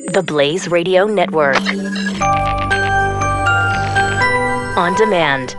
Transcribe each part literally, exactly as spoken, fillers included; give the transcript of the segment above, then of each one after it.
The Blaze Radio Network. On demand.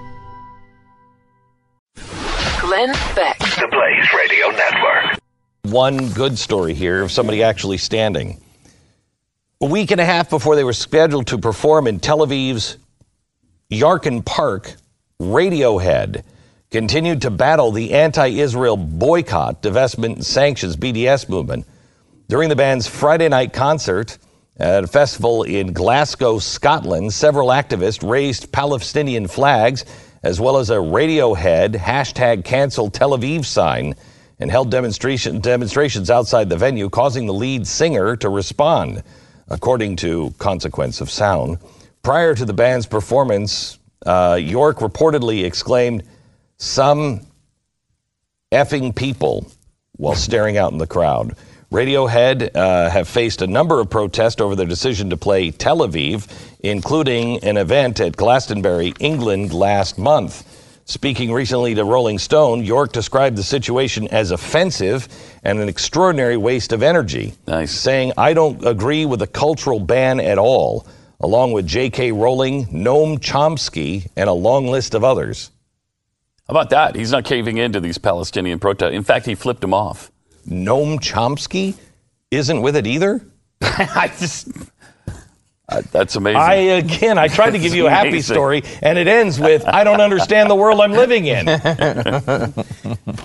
Glenn Beck. The Blaze Radio Network. One good story here of somebody actually standing. A week and a half before they were scheduled to perform in Tel Aviv's Yarkon Park, Radiohead continued to battle the anti-Israel boycott, divestment, and sanctions B D S movement during the band's Friday night concert at a festival in Glasgow, Scotland. Several activists raised Palestinian flags as well as a Radiohead hashtag cancel Tel Aviv sign and held demonstration, demonstrations outside the venue, causing the lead singer to respond, according to Consequence of Sound. Prior to the band's performance, uh, York reportedly exclaimed, "Some effing people," while staring out in the crowd. Radiohead uh, have faced a number of protests over their decision to play Tel Aviv, including an event at Glastonbury, England last month. Speaking recently to Rolling Stone, York described the situation as offensive and an extraordinary waste of energy. Nice. Saying, "I don't agree with a cultural ban at all," along with J K. Rowling, Noam Chomsky, and a long list of others. How about that? He's not caving into these Palestinian protests. In fact, he flipped them off. Noam Chomsky isn't with it either? I just... Uh, that's amazing. I, again, I tried to give you a happy amazing. story, and it ends with, "I don't understand the world I'm living in."